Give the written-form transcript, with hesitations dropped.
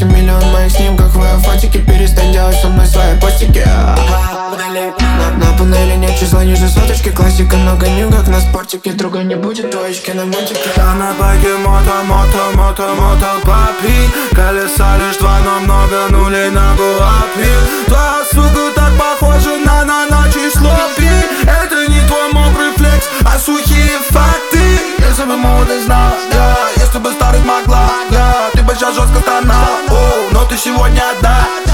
8 миллион моих снимках в ее фотике. Перестань делать со мной свои постики. На панели нет числа ниже соточки. Классика, но гоню как на спортике. Друга не будет, двоечки на мотике. Я на байке мото, папи. Колеса лишь два, но много нулей на гуапи. Твоя сука так похожа на число пи. Это не твой мокрый флекс, а сухие факты. Если бы молодость знала, если бы старость могла, ты бы сейчас жестко стонала. Но ты сегодня одна.